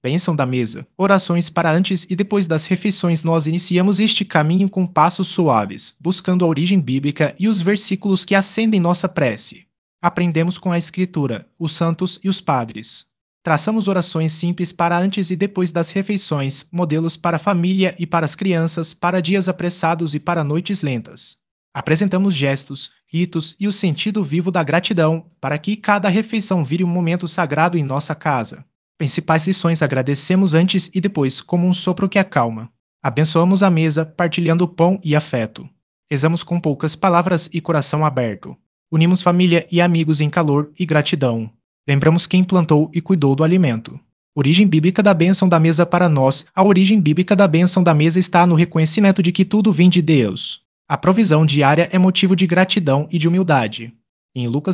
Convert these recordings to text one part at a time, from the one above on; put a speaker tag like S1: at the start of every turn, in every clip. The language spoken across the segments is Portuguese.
S1: Bênção da mesa. Orações para antes e depois das refeições. Nós iniciamos este caminho com passos suaves, buscando a origem bíblica e os versículos que acendem nossa prece. Aprendemos com a Escritura, os santos e os padres. Traçamos orações simples para antes e depois das refeições, modelos para a família e para as crianças, para dias apressados e para noites lentas. Apresentamos gestos, ritos e o sentido vivo da gratidão, para que cada refeição vire um momento sagrado em nossa casa. Principais lições: agradecemos antes e depois, como um sopro que acalma. Abençoamos a mesa, partilhando o pão e afeto. Rezamos com poucas palavras e coração aberto. Unimos família e amigos em calor e gratidão. Lembramos quem plantou e cuidou do alimento. Origem bíblica da bênção da mesa para nós. A origem bíblica da bênção da mesa está no reconhecimento de que tudo vem de Deus. A provisão diária é motivo de gratidão e de humildade. Em Lucas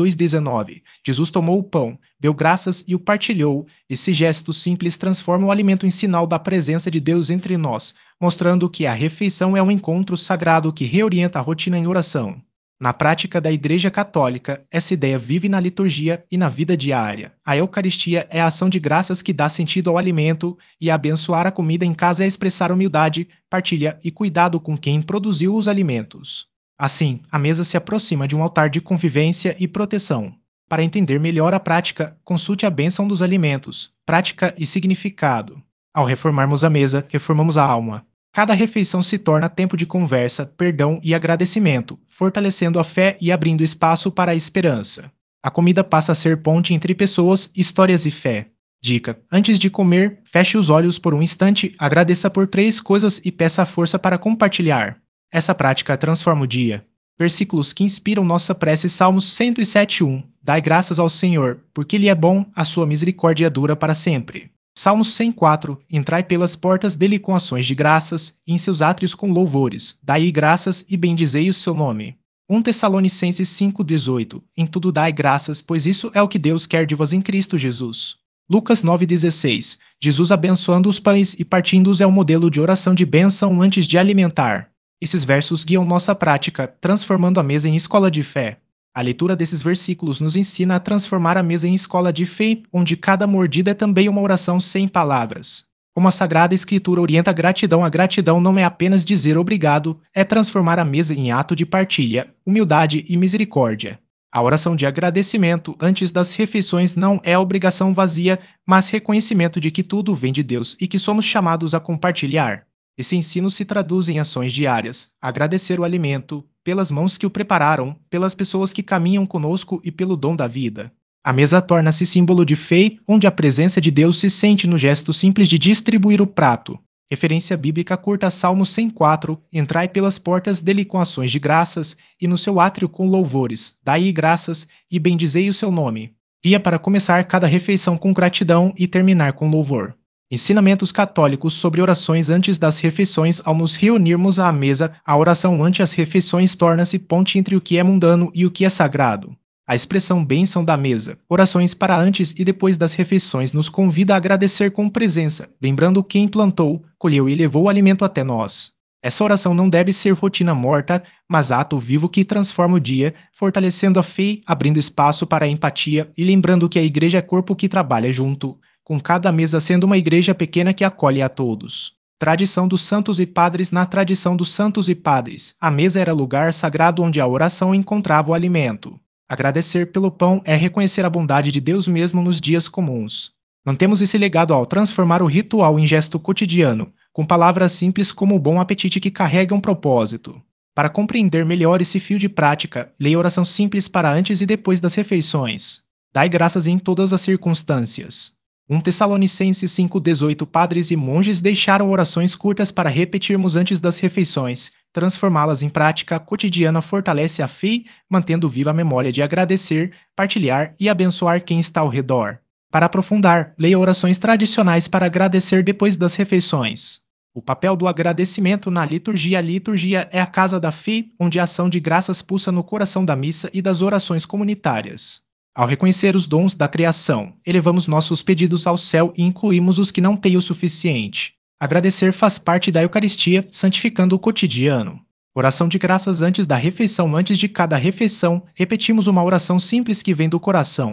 S1: 22:19, Jesus tomou o pão, deu graças e o partilhou. Esse gesto simples transforma o alimento em sinal da presença de Deus entre nós, mostrando que a refeição é um encontro sagrado que reorienta a rotina em oração. Na prática da Igreja Católica, essa ideia vive na liturgia e na vida diária. A Eucaristia é a ação de graças que dá sentido ao alimento, e abençoar a comida em casa é expressar humildade, partilha e cuidado com quem produziu os alimentos. Assim, a mesa se aproxima de um altar de convivência e proteção. Para entender melhor a prática, consulte a bênção dos alimentos, prática e significado. Ao reformarmos a mesa, reformamos a alma. Cada refeição se torna tempo de conversa, perdão e agradecimento, fortalecendo a fé e abrindo espaço para a esperança. A comida passa a ser ponte entre pessoas, histórias e fé. Dica: antes de comer, feche os olhos por um instante, agradeça por 3 coisas e peça a força para compartilhar. Essa prática transforma o dia. Versículos que inspiram nossa prece: Salmos 107:1. Dai graças ao Senhor, porque Ele é bom, a sua misericórdia dura para sempre. Salmos 104. Entrai pelas portas dele com ações de graças, e em seus átrios com louvores. Dai graças e bendizei o seu nome. 1 Tessalonicenses 5:18. Em tudo dai graças, pois isso é o que Deus quer de vós em Cristo Jesus. Lucas 9:16. Jesus abençoando os pães e partindo-os é um modelo de oração de bênção antes de alimentar. Esses versos guiam nossa prática, transformando a mesa em escola de fé. A leitura desses versículos nos ensina a transformar a mesa em escola de fé, onde cada mordida é também uma oração sem palavras. Como a Sagrada Escritura orienta a gratidão não é apenas dizer obrigado, é transformar a mesa em ato de partilha, humildade e misericórdia. A oração de agradecimento antes das refeições não é obrigação vazia, mas reconhecimento de que tudo vem de Deus e que somos chamados a compartilhar. Esse ensino se traduz em ações diárias: agradecer o alimento, pelas mãos que o prepararam, pelas pessoas que caminham conosco e pelo dom da vida. A mesa torna-se símbolo de fé, onde a presença de Deus se sente no gesto simples de distribuir o prato. Referência bíblica curta: Salmo 104. Entrai pelas portas dele com ações de graças, e no seu átrio com louvores. Dai graças e bendizei o seu nome. Guia para começar cada refeição com gratidão e terminar com louvor. Ensinamentos católicos sobre orações antes das refeições. Ao nos reunirmos à mesa, a oração ante as refeições torna-se ponte entre o que é mundano e o que é sagrado. A expressão bênção da mesa, orações para antes e depois das refeições, nos convida a agradecer com presença, lembrando quem plantou, colheu e levou o alimento até nós. Essa oração não deve ser rotina morta, mas ato vivo que transforma o dia, fortalecendo a fé, abrindo espaço para a empatia e lembrando que a igreja é corpo que trabalha junto, com cada mesa sendo uma igreja pequena que acolhe a todos. Tradição dos santos e padres. Na tradição dos santos e padres, a mesa era lugar sagrado onde a oração encontrava o alimento. Agradecer pelo pão é reconhecer a bondade de Deus mesmo nos dias comuns. Mantemos esse legado ao transformar o ritual em gesto cotidiano, com palavras simples como o bom apetite que carrega um propósito. Para compreender melhor esse fio de prática, leia oração simples para antes e depois das refeições. Dai graças em todas as circunstâncias. 1 Tessalonicenses 5:18. Padres e monges deixaram orações curtas para repetirmos antes das refeições. Transformá-las em prática cotidiana fortalece a fé, mantendo viva a memória de agradecer, partilhar e abençoar quem está ao redor. Para aprofundar, leia orações tradicionais para agradecer depois das refeições. O papel do agradecimento na liturgia. A liturgia é a casa da fé, onde a ação de graças pulsa no coração da missa e das orações comunitárias. Ao reconhecer os dons da criação, elevamos nossos pedidos ao céu e incluímos os que não têm o suficiente. Agradecer faz parte da Eucaristia, santificando o cotidiano. Oração de graças antes da refeição. Antes de cada refeição, repetimos uma oração simples que vem do coração.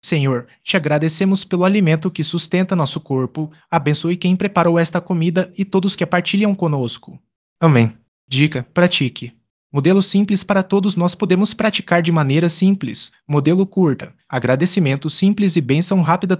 S1: Senhor, te agradecemos pelo alimento que sustenta nosso corpo, abençoe quem preparou esta comida e todos que a partilham conosco. Amém. Dica: pratique. Modelo simples para todos nós podemos praticar de maneira simples. Modelo curta: agradecimento simples e bênção rápida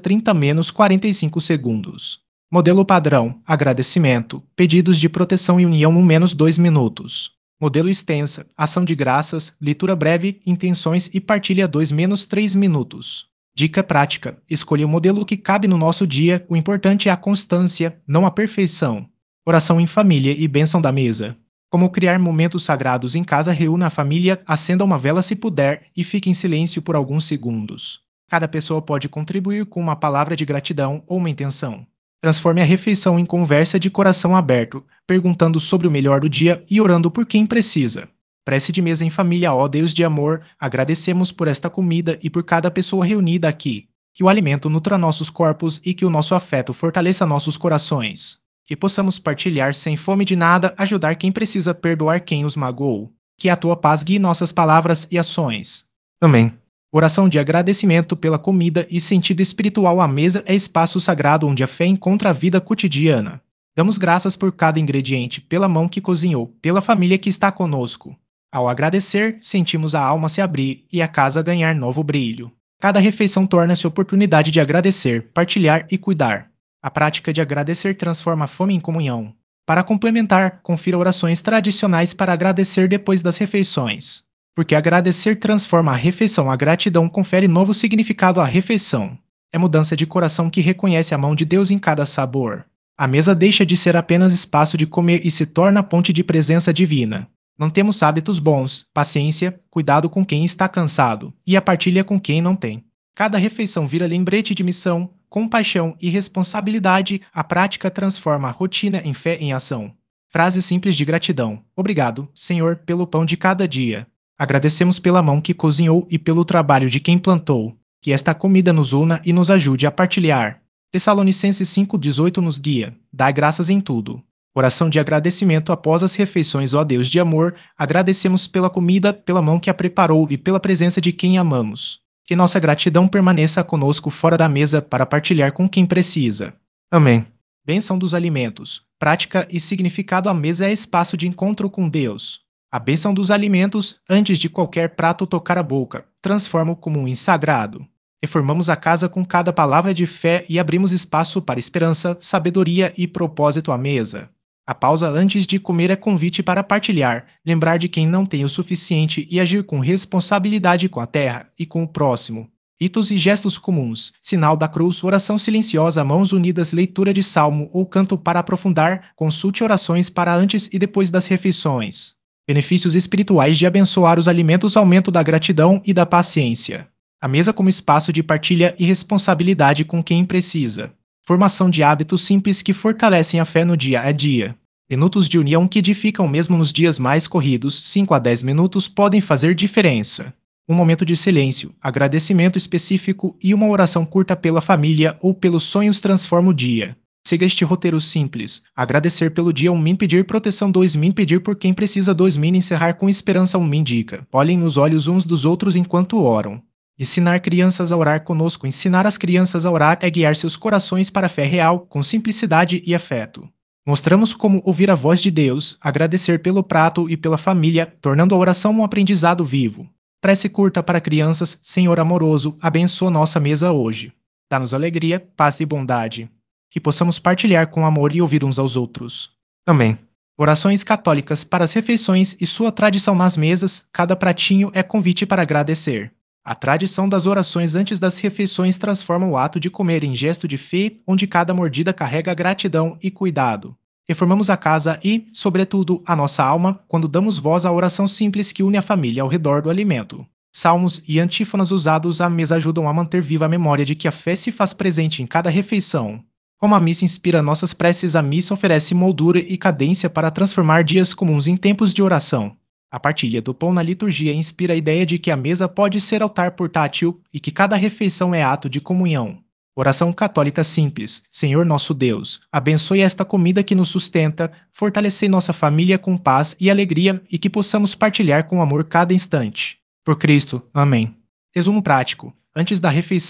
S1: 30-45 segundos. Modelo padrão: agradecimento, pedidos de proteção e união no menos 2 minutos. Modelo extensa: ação de graças, leitura breve, intenções e partilha 2-3 minutos. Dica prática: escolha o modelo que cabe no nosso dia, o importante é a constância, não a perfeição. Oração em família e bênção da mesa. Como criar momentos sagrados em casa, reúna a família, acenda uma vela se puder e fique em silêncio por alguns segundos. Cada pessoa pode contribuir com uma palavra de gratidão ou uma intenção. Transforme a refeição em conversa de coração aberto, perguntando sobre o melhor do dia e orando por quem precisa. Prece de mesa em família. Ó Deus de amor, agradecemos por esta comida e por cada pessoa reunida aqui. Que o alimento nutra nossos corpos e que o nosso afeto fortaleça nossos corações. Que possamos partilhar sem fome de nada, ajudar quem precisa, perdoar quem os magoou. Que a tua paz guie nossas palavras e ações. Amém. Oração de agradecimento pela comida e sentido espiritual. A mesa é espaço sagrado onde a fé encontra a vida cotidiana. Damos graças por cada ingrediente, pela mão que cozinhou, pela família que está conosco. Ao agradecer, sentimos a alma se abrir e a casa ganhar novo brilho. Cada refeição torna-se oportunidade de agradecer, partilhar e cuidar. A prática de agradecer transforma a fome em comunhão. Para complementar, confira orações tradicionais para agradecer depois das refeições. Porque agradecer transforma a refeição, a gratidão confere novo significado à refeição. É mudança de coração que reconhece a mão de Deus em cada sabor. A mesa deixa de ser apenas espaço de comer e se torna ponte de presença divina. Não temos hábitos bons, paciência, cuidado com quem está cansado, e a partilha com quem não tem. Cada refeição vira lembrete de missão, compaixão e responsabilidade. A prática transforma a rotina em fé em ação. Frase simples de gratidão. Obrigado, Senhor, pelo pão de cada dia. Agradecemos pela mão que cozinhou e pelo trabalho de quem plantou. Que esta comida nos una e nos ajude a partilhar. Tessalonicenses 5,18 nos guia. Dai graças em tudo. Oração de agradecimento após as refeições. Ó Deus de amor, agradecemos pela comida, pela mão que a preparou e pela presença de quem amamos. Que nossa gratidão permaneça conosco fora da mesa para partilhar com quem precisa. Amém. Bênção dos alimentos. Prática e significado. A mesa é espaço de encontro com Deus. A bênção dos alimentos, antes de qualquer prato tocar a boca, transforma o comum em sagrado. Reformamos a casa com cada palavra de fé e abrimos espaço para esperança, sabedoria e propósito à mesa. A pausa antes de comer é convite para partilhar, lembrar de quem não tem o suficiente e agir com responsabilidade com a terra e com o próximo. Ritos e gestos comuns, sinal da cruz, oração silenciosa, mãos unidas, leitura de salmo ou canto para aprofundar, consulte orações para antes e depois das refeições. Benefícios espirituais de abençoar os alimentos, aumento da gratidão e da paciência. A mesa como espaço de partilha e responsabilidade com quem precisa. Formação de hábitos simples que fortalecem a fé no dia a dia. Minutos de união que edificam mesmo nos dias mais corridos, 5 a 10 minutos podem fazer diferença. Um momento de silêncio, agradecimento específico e uma oração curta pela família ou pelos sonhos transforma o dia. Siga este roteiro simples. Agradecer pelo dia. 1 min, pedir proteção. 2 min, pedir por quem precisa. 2 min, encerrar com esperança. 1 min, dica. Olhem nos olhos uns dos outros enquanto oram. Ensinar crianças a orar conosco. Ensinar as crianças a orar é guiar seus corações para a fé real, com simplicidade e afeto. Mostramos como ouvir a voz de Deus, agradecer pelo prato e pela família, tornando a oração um aprendizado vivo. Prece curta para crianças. Senhor amoroso, abençoa nossa mesa hoje. Dá-nos alegria, paz e bondade. Que possamos partilhar com amor e ouvir uns aos outros. Amém. Orações católicas para as refeições e sua tradição nas mesas. Cada pratinho é convite para agradecer. A tradição das orações antes das refeições transforma o ato de comer em gesto de fé, onde cada mordida carrega gratidão e cuidado. Reformamos a casa e, sobretudo, a nossa alma, quando damos voz à oração simples que une a família ao redor do alimento. Salmos e antífonas usados à mesa ajudam a manter viva a memória de que a fé se faz presente em cada refeição. Como a missa inspira nossas preces, a missa oferece moldura e cadência para transformar dias comuns em tempos de oração. A partilha do pão na liturgia inspira a ideia de que a mesa pode ser altar portátil e que cada refeição é ato de comunhão. Oração católica simples. Senhor nosso Deus, abençoe esta comida que nos sustenta, fortalecei nossa família com paz e alegria e que possamos partilhar com amor cada instante. Por Cristo. Amém. Resumo prático. Antes da refeição,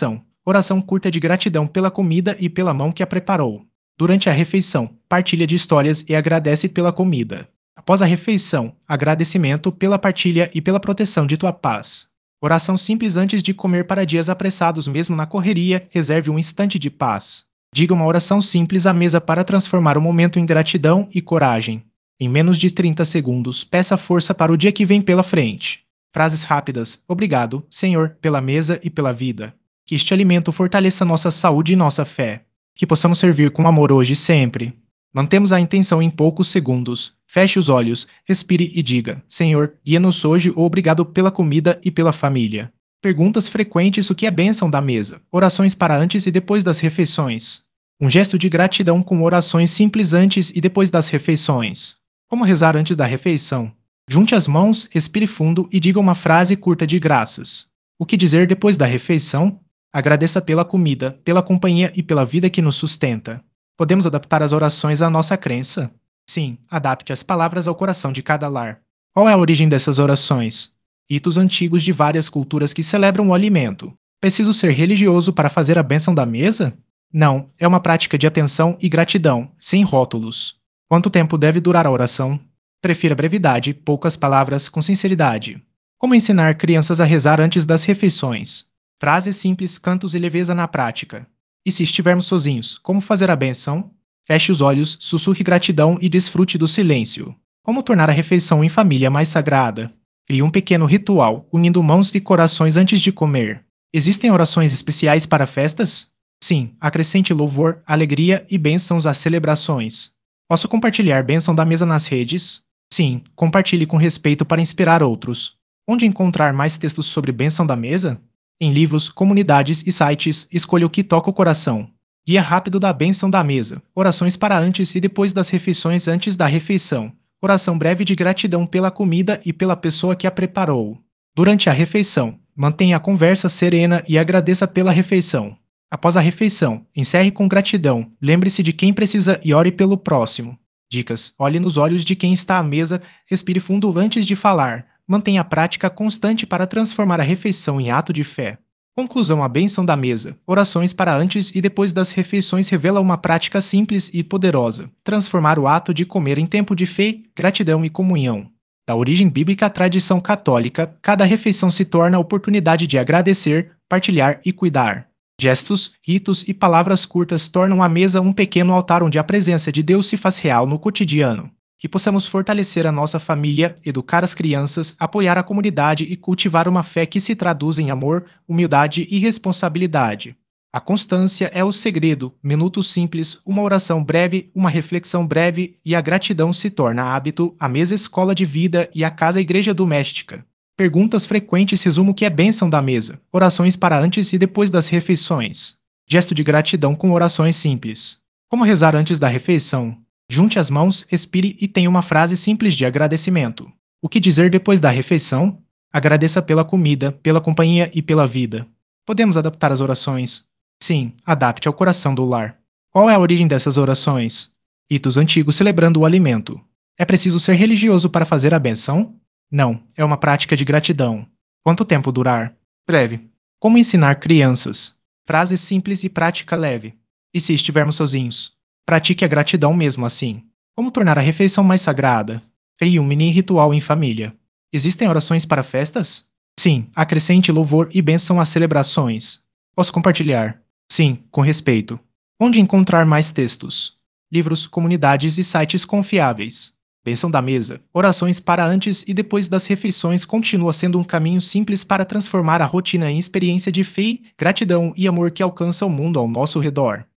S1: oração curta de gratidão pela comida e pela mão que a preparou. Durante a refeição, partilha de histórias e agradece pela comida. Após a refeição, agradecimento pela partilha e pela proteção de tua paz. Oração simples antes de comer para dias apressados, mesmo na correria, reserve um instante de paz. Diga uma oração simples à mesa para transformar o momento em gratidão e coragem. Em menos de 30 segundos, peça força para o dia que vem pela frente. Frases rápidas: obrigado, Senhor, pela mesa e pela vida. Que este alimento fortaleça nossa saúde e nossa fé. Que possamos servir com amor hoje e sempre. Mantemos a intenção em poucos segundos. Feche os olhos, respire e diga: Senhor, guia-nos hoje ou obrigado pela comida e pela família. Perguntas frequentes: o que é bênção da mesa? Orações para antes e depois das refeições. Um gesto de gratidão com orações simples antes e depois das refeições. Como rezar antes da refeição? Junte as mãos, respire fundo e diga uma frase curta de graças. O que dizer depois da refeição? Agradeça pela comida, pela companhia e pela vida que nos sustenta. Podemos adaptar as orações à nossa crença? Sim, adapte as palavras ao coração de cada lar. Qual é a origem dessas orações? Ritos antigos de várias culturas que celebram o alimento. Preciso ser religioso para fazer a bênção da mesa? Não, é uma prática de atenção e gratidão, sem rótulos. Quanto tempo deve durar a oração? Prefira brevidade, poucas palavras, com sinceridade. Como ensinar crianças a rezar antes das refeições? Frases simples, cantos e leveza na prática. E se estivermos sozinhos, como fazer a benção? Feche os olhos, sussurre gratidão e desfrute do silêncio. Como tornar a refeição em família mais sagrada? Crie um pequeno ritual, unindo mãos e corações antes de comer. Existem orações especiais para festas? Sim, acrescente louvor, alegria e bênçãos às celebrações. Posso compartilhar bênção da mesa nas redes? Sim, compartilhe com respeito para inspirar outros. Onde encontrar mais textos sobre bênção da mesa? Em livros, comunidades e sites, escolha o que toca o coração. Guia rápido da bênção da mesa. Orações para antes e depois das refeições antes da refeição. Oração breve de gratidão pela comida e pela pessoa que a preparou. Durante a refeição, mantenha a conversa serena e agradeça pela refeição. Após a refeição, encerre com gratidão, lembre-se de quem precisa e ore pelo próximo. Dicas: olhe nos olhos de quem está à mesa, respire fundo antes de falar, mantenha a prática constante para transformar a refeição em ato de fé. Conclusão: a bênção da mesa. Orações para antes e depois das refeições revela uma prática simples e poderosa: transformar o ato de comer em tempo de fé, gratidão e comunhão. Da origem bíblica à tradição católica, cada refeição se torna a oportunidade de agradecer, partilhar e cuidar. Gestos, ritos e palavras curtas tornam a mesa um pequeno altar onde a presença de Deus se faz real no cotidiano. Que possamos fortalecer a nossa família, educar as crianças, apoiar a comunidade e cultivar uma fé que se traduz em amor, humildade e responsabilidade. A constância é o segredo, minutos simples, uma oração breve, uma reflexão breve e a gratidão se torna hábito, a mesa escola de vida e a casa igreja doméstica. Perguntas frequentes: resumo o que é bênção da mesa. Orações para antes e depois das refeições. Gesto de gratidão com orações simples. Como rezar antes da refeição? Junte as mãos, respire e tenha uma frase simples de agradecimento. O que dizer depois da refeição? Agradeça pela comida, pela companhia e pela vida. Podemos adaptar as orações? Sim, adapte ao coração do lar. Qual é a origem dessas orações? Ritos antigos celebrando o alimento. É preciso ser religioso para fazer a benção? Não, é uma prática de gratidão. Quanto tempo durar? Breve. Como ensinar crianças? Frases simples e prática leve. E se estivermos sozinhos? Pratique a gratidão mesmo assim. Como tornar a refeição mais sagrada? Crie um mini ritual em família. Existem orações para festas? Sim, acrescente louvor e bênção às celebrações. Posso compartilhar? Sim, com respeito. Onde encontrar mais textos? Livros, comunidades e sites confiáveis. Bênção da mesa. Orações para antes e depois das refeições continua sendo um caminho simples para transformar a rotina em experiência de fé, gratidão e amor que alcança o mundo ao nosso redor.